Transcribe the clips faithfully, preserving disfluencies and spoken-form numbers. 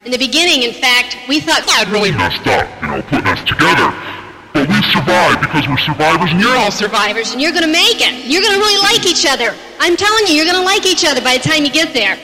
In the beginning, in fact, we thought God really messed up, you know, putting us together. But we survived because we're survivors, and you're you're all survivors, and you're going to make it. You're going to really like each other. I'm telling you, you're going to like each other by the time you get there.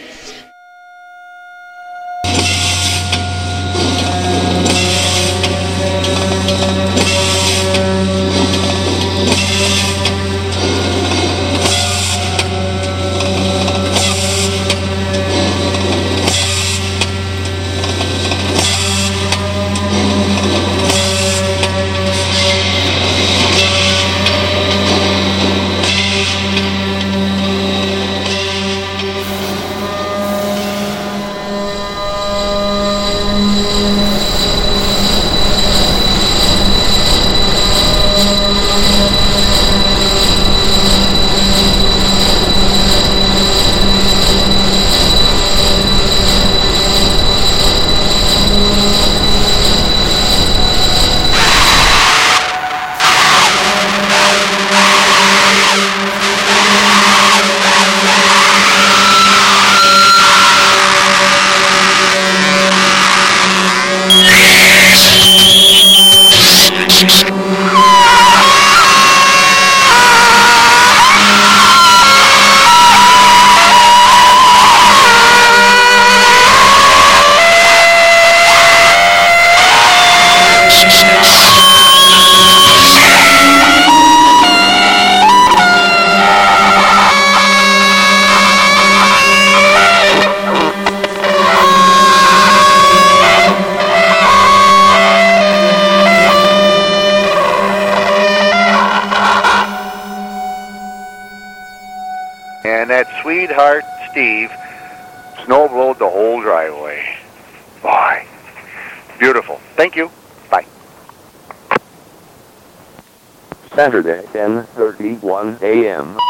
And that sweetheart, Steve, snowblowed the whole driveway. Boy, beautiful. Thank you. Bye. Saturday, ten thirty-one a m